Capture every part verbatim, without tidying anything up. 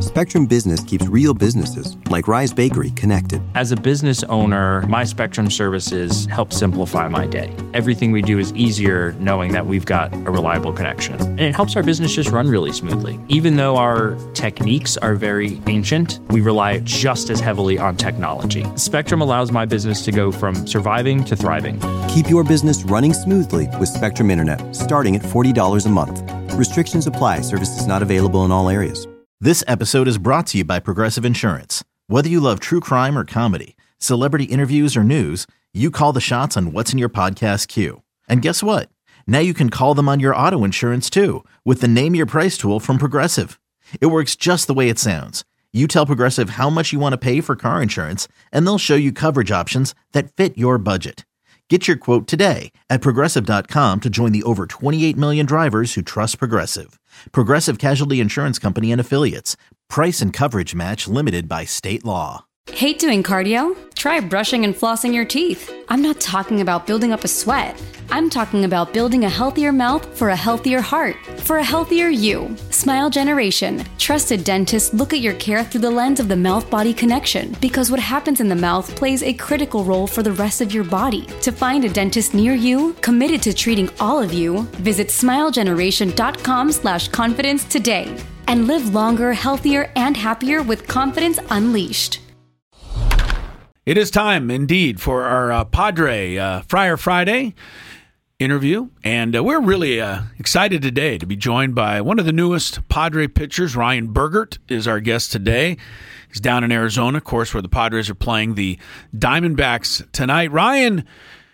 Spectrum Business keeps real businesses, like Rise Bakery, connected. As a business owner, my Spectrum services help simplify my day. Everything we do is easier knowing that we've got a reliable connection. And it helps our business just run really smoothly. Even though our techniques are very ancient, we rely just as heavily on technology. Spectrum allows my business to go from surviving to thriving. Keep your business running smoothly with Spectrum Internet, starting at forty dollars a month. Restrictions apply. Services not available in all areas. This episode is brought to you by Progressive Insurance. Whether you love true crime or comedy, celebrity interviews or news, you call the shots on what's in your podcast queue. And guess what? Now you can call them on your auto insurance too with the Name Your Price tool from Progressive. It works just the way it sounds. You tell Progressive how much you want to pay for car insurance, and they'll show you coverage options that fit your budget. Get your quote today at Progressive dot com to join the over twenty-eight million drivers who trust Progressive. Progressive Casualty Insurance Company and Affiliates. Price and coverage match limited by state law. Hate doing cardio? Try brushing and flossing your teeth. I'm not talking about building up a sweat. I'm talking about building a healthier mouth for a healthier heart, for a healthier you. Smile Generation. Trusted dentists look at your care through the lens of the mouth-body connection, because what happens in the mouth plays a critical role for the rest of your body. To find a dentist near you, committed to treating all of you, visit smile generation dot com slash confidence today. And live longer, healthier, and happier with confidence unleashed. It is time, indeed, for our uh, Padre uh, Friar Friday interview. And uh, we're really uh, excited today to be joined by one of the newest Padre pitchers. Ryan Bergert is our guest today. He's down in Arizona, of course, where the Padres are playing the Diamondbacks tonight. Ryan,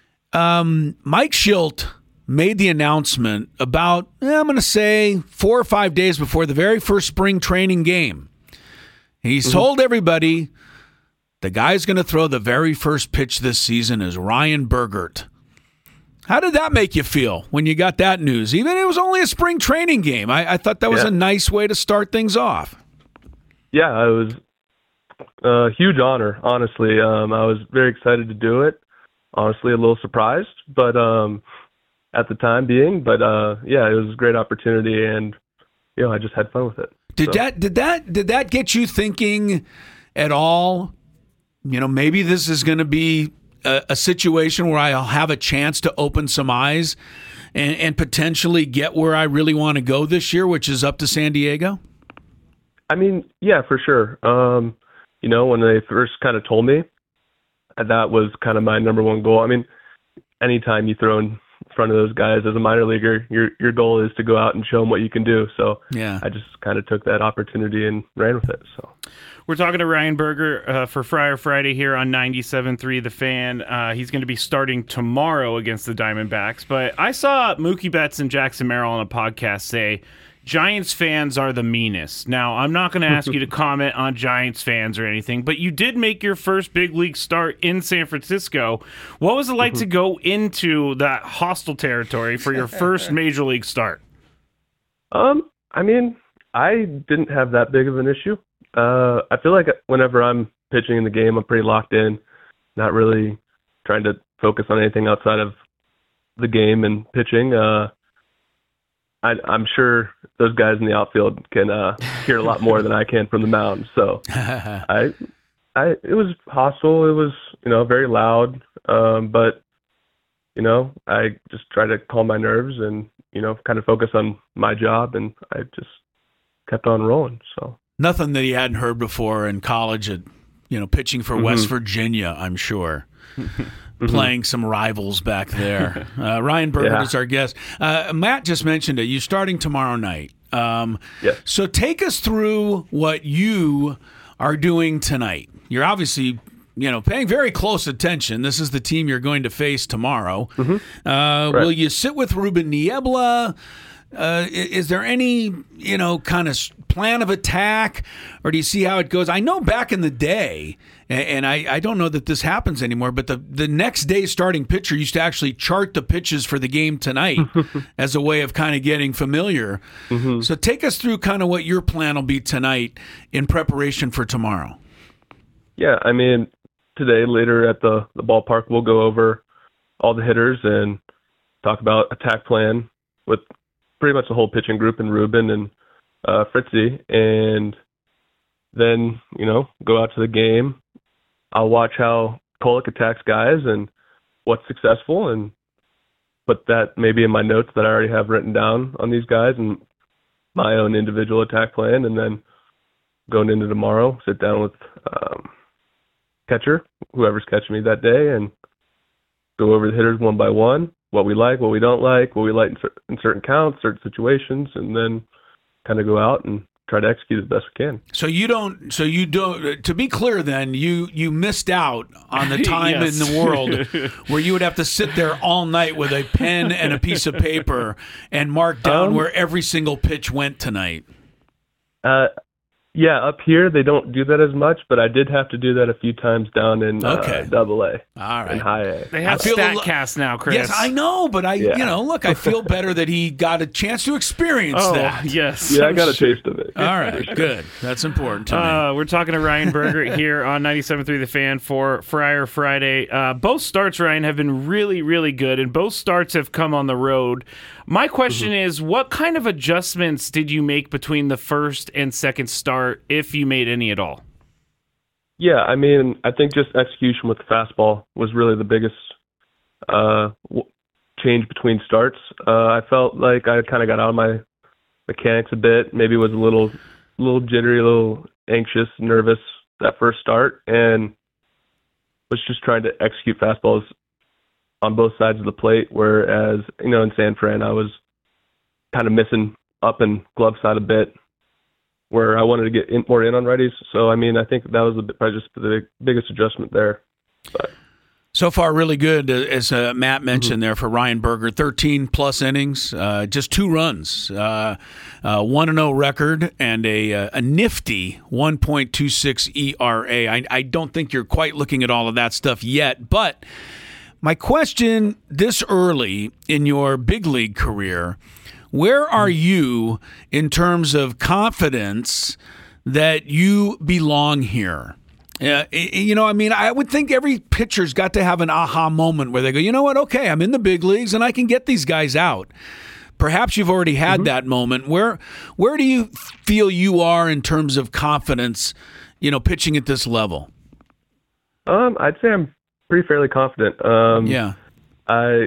um, Mike Shildt made the announcement about, eh, I'm going to say, four or five days before the very first spring training game. He's mm-hmm. told everybody the guy's going to throw the very first pitch this season is Ryan Bergert. How did that make you feel when you got that news? Even it was only a spring training game. I, I thought that was yeah. a nice way to start things off. Yeah, it was a huge honor, honestly. Um, I was very excited to do it. Honestly, a little surprised, but um, at the time being. But uh, yeah, it was a great opportunity, and you know, I just had fun with it. Did so. that did that did that get you thinking at all? You know, maybe this is going to be a, a situation where I'll have a chance to open some eyes and, and potentially get where I really want to go this year, which is up to San Diego? I mean, yeah, for sure. Um, you know, when they first kind of told me, that was kind of my number one goal. I mean, anytime you throw in front of those guys as a minor leaguer, your your goal is to go out and show them what you can do. So yeah. I just kind of took that opportunity and ran with it. So. We're talking to Ryan Bergert uh, for Friar Friday here on ninety-seven point three The Fan. Uh, he's going to be starting tomorrow against the Diamondbacks. But I saw Mookie Betts and Jackson Merrill on a podcast say Giants fans are the meanest. Now, I'm not going to ask you to comment on Giants fans or anything, but you did make your first big league start in San Francisco. What was it like to go into that hostile territory for your first major league start? Um, I mean, I didn't have that big of an issue. Uh, I feel like whenever I'm pitching in the game, I'm pretty locked in, not really trying to focus on anything outside of the game and pitching. Uh, I, I'm sure those guys in the outfield can uh, hear a lot more than I can from the mound. So I, I, it was hostile. It was, you know, very loud. Um, but, you know, I just try to calm my nerves and, you know, kind of focus on my job, and I just kept on rolling. So. Nothing that he hadn't heard before in college at, you know, pitching for mm-hmm. West Virginia, I'm sure. Mm-hmm. Playing some rivals back there. Uh, Ryan Bergert yeah. is our guest. Uh, Matt just mentioned it. You're starting tomorrow night. Um, yes. So take us through what you are doing tonight. You're obviously, you know, paying very close attention. This is the team you're going to face tomorrow. Mm-hmm. Uh, right. Will you sit with Ruben Niebla? Uh, is there any, you know, kind of plan of attack, or do you see how it goes? I know back in the day, and I, I don't know that this happens anymore, but the, the next day starting pitcher used to actually chart the pitches for the game tonight as a way of kind of getting familiar. Mm-hmm. So take us through kind of what your plan will be tonight in preparation for tomorrow. Yeah, I mean, today, later at the, the ballpark, we'll go over all the hitters and talk about attack plan with pretty much the whole pitching group and Ruben and uh, Fritzy. And, then, you know, go out to the game. I'll watch how Kolek attacks guys and what's successful, and put that maybe in my notes that I already have written down on these guys and my own individual attack plan. And then going into tomorrow, sit down with um, catcher, whoever's catching me that day, and go over the hitters one by one, what we like, what we don't like, what we like in, cer- in certain counts, certain situations, and then kind of go out and try to execute as best we can. So you don't. So you don't. To be clear, then you you missed out on the time Yes. in the world where you would have to sit there all night with a pen and a piece of paper and mark down Um, where every single pitch went tonight. Uh, yeah, up here they don't do that as much, but I did have to do that a few times down in Okay. uh, Double A All right. and High A. They have I feel a lo- StatCast now, Chris. Yes, I know, but I, Yeah. you know, look, I feel better that he got a chance to experience Oh, that. yes. Yeah, I got a taste of it. All right, good. That's important to me. Uh, we're talking to Ryan Berger here on ninety-seven point three The Fan for Friar Friday. Uh, both starts, Ryan, have been really, really good, and both starts have come on the road. My question Mm-hmm. is, what kind of adjustments did you make between the first and second start, if you made any at all? Yeah, I mean, I think just execution with the fastball was really the biggest uh, w- change between starts. Uh, I felt like I kind of got out of my mechanics a bit. Maybe was a little, little jittery, a little anxious, nervous that first start, and was just trying to execute fastballs on both sides of the plate. Whereas, you know, in San Fran, I was kind of missing up and glove side a bit, where I wanted to get in, more in on righties. So, I mean, I think that was the, probably just the biggest adjustment there. But So far, really good, uh, as uh, Matt mentioned there for Ryan Berger. thirteen plus innings, uh, just two runs, uh, uh, one and oh record, and a, uh, a nifty one point two six E R A. I, I don't think you're quite looking at all of that stuff yet, but my question this early in your big league career, where are you in terms of confidence that you belong here? Yeah, you know, I mean, I would think every pitcher's got to have an aha moment where they go, you know what, okay, I'm in the big leagues and I can get these guys out. Perhaps you've already had mm-hmm. that moment. Where where do you feel you are in terms of confidence, you know, pitching at this level? Um, I'd say I'm pretty fairly confident. Um, yeah. I,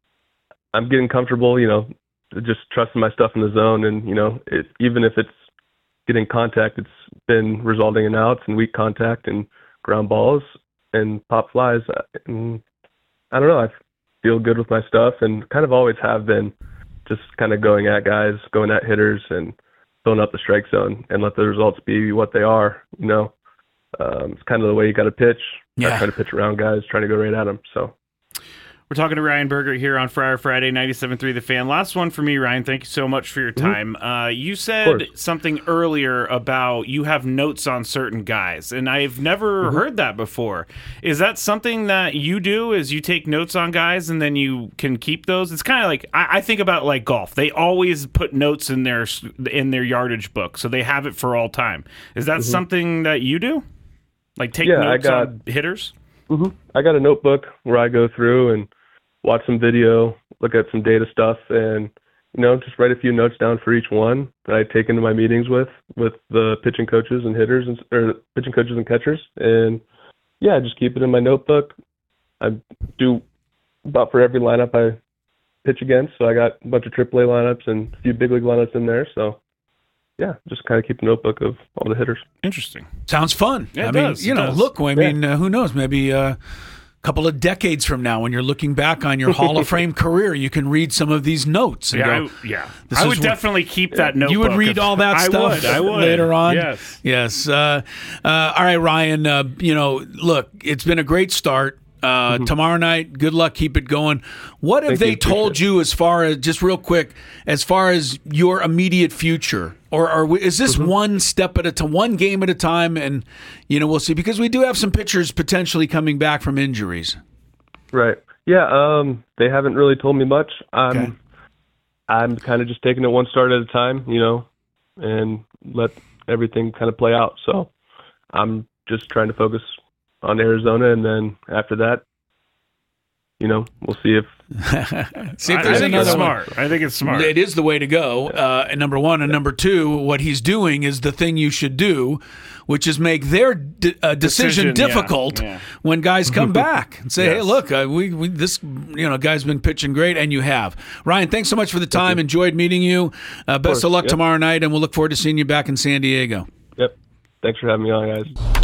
I'm getting comfortable, you know, just trusting my stuff in the zone. And, you know, it, even if it's getting contact, it's been resulting in outs and weak contact and ground balls and pop flies. And I don't know. I feel good with my stuff and kind of always have been, just kind of going at guys, going at hitters and filling up the strike zone and let the results be what they are. You know, um, it's kind of the way you got to pitch. Yeah. Not trying to pitch around guys, trying to go right at them. So. We're talking to Ryan Berger here on Friar Friday, ninety-seven point three The Fan. Last one for me, Ryan. Thank you so much for your time. Mm-hmm. Uh, you said something earlier about you have notes on certain guys, and I've never mm-hmm. heard that before. Is that something that you do, is you take notes on guys and then you can keep those? It's kind of like, I, I think about like golf. They always put notes in their in their yardage book, so they have it for all time. Is that mm-hmm. something that you do? Like take yeah, notes I got, on hitters? Mm-hmm. I got a notebook where I go through and watch some video, look at some data stuff, and, you know, just write a few notes down for each one that I take into my meetings with, with the pitching coaches and hitters, and, or pitching coaches and catchers. And, yeah, just keep it in my notebook. I do about for every lineup I pitch against, so I got a bunch of triple A lineups and a few big league lineups in there, so. Yeah, just kind of keep a notebook of all the hitters. Interesting. Sounds fun. Yeah, I it mean, does, you it know, does. look, I Yeah. mean, uh, who knows? Maybe a couple of decades from now, when you're looking back on your Hall of Fame career, you can read some of these notes. And Yeah, go, I, yeah. This I is would what- definitely keep that notebook. You would read of- all that I stuff would, I would. later on? Yes. Yes. Uh, uh, all right, Ryan, uh, you know, look, it's been a great start. Uh, Mm-hmm. Tomorrow night, good luck, keep it going. What have Thank they you, told appreciate you as far as, just real quick, as far as your immediate future? Or are we, is this Mm-hmm. one step at a time, one game at a time, and, you know, we'll see? Because we do have some pitchers potentially coming back from injuries. Right. Yeah, um, they haven't really told me much. I'm, Okay. I'm kind of just taking it one start at a time, you know, and let everything kind of play out. So I'm just trying to focus on Arizona, and then after that, you know, we'll see if. see if I, there's I think another it's one. smart. I think it's smart. It is the way to go. Uh, and number one, and number two, what he's doing is the thing you should do, which is make their de- uh, decision, Decision, difficult yeah, yeah. when guys come back and say, Yes. "Hey, look, uh, we, we this you know guy's been pitching great," and you have. Ryan, thanks so much for the time. Enjoyed meeting you. Uh, best course, of luck yep. tomorrow night, and we'll look forward to seeing you back in San Diego. Yep. Thanks for having me on, guys.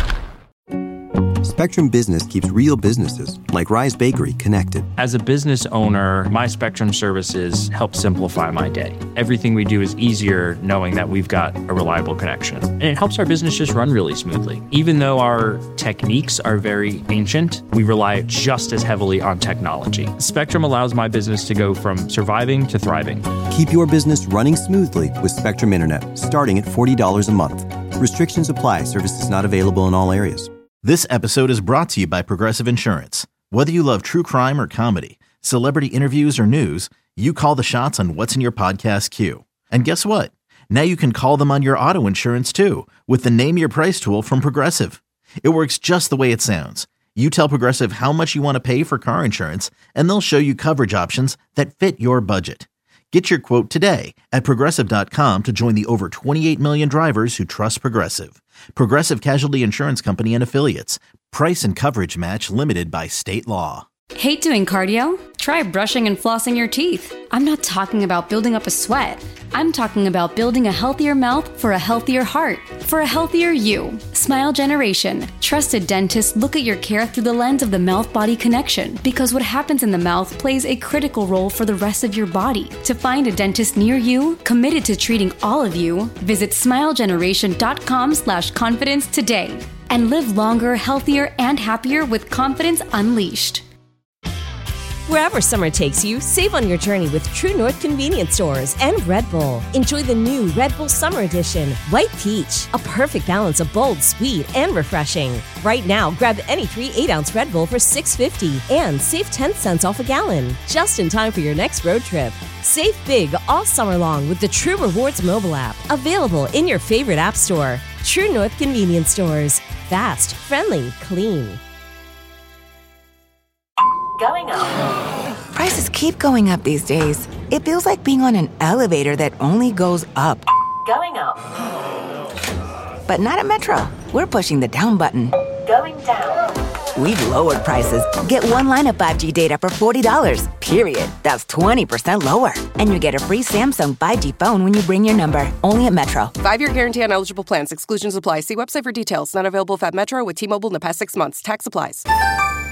Spectrum Business keeps real businesses, like Rise Bakery, connected. As a business owner, my Spectrum services help simplify my day. Everything we do is easier knowing that we've got a reliable connection. And it helps our business just run really smoothly. Even though our techniques are very ancient, we rely just as heavily on technology. Spectrum allows my business to go from surviving to thriving. Keep your business running smoothly with Spectrum Internet, starting at forty dollars a month. Restrictions apply. Services not available in all areas. This episode is brought to you by Progressive Insurance. Whether you love true crime or comedy, celebrity interviews or news, you call the shots on what's in your podcast queue. And guess what? Now you can call them on your auto insurance too with the Name Your Price tool from Progressive. It works just the way it sounds. You tell Progressive how much you want to pay for car insurance, and they'll show you coverage options that fit your budget. Get your quote today at Progressive dot com to join the over twenty-eight million drivers who trust Progressive. Progressive Casualty Insurance Company and Affiliates. Price and coverage match limited by state law. Hate doing cardio? Try brushing and flossing your teeth. I'm not talking about building up a sweat. I'm talking about building a healthier mouth for a healthier heart, for a healthier you. Smile Generation. Trusted dentists look at your care through the lens of the mouth-body connection, because what happens in the mouth plays a critical role for the rest of your body. To find a dentist near you, committed to treating all of you, visit smile generation dot com slash confidence today. And live longer, healthier, and happier with confidence unleashed. Wherever summer takes you, save on your journey with True North convenience stores and Red Bull. Enjoy the new Red Bull Summer Edition, White Peach, a perfect balance of bold, sweet, and refreshing. Right now, grab any three eight-ounce Red Bull for six fifty and save ten cents off a gallon, just in time for your next road trip. Save big all summer long with the True Rewards mobile app, available in your favorite app store. True North convenience stores. Fast, friendly, clean. Going up. Prices keep going up these days. It feels like being on an elevator that only goes up. Going up. But not at Metro. We're pushing the down button. Going down. We've lowered prices. Get one line of five G data for forty dollars, period. That's twenty percent lower. And you get a free Samsung five G phone when you bring your number. Only at Metro. Five-year guarantee on eligible plans. Exclusions apply. See website for details. Not available at Metro with T-Mobile in the past six months. Tax applies.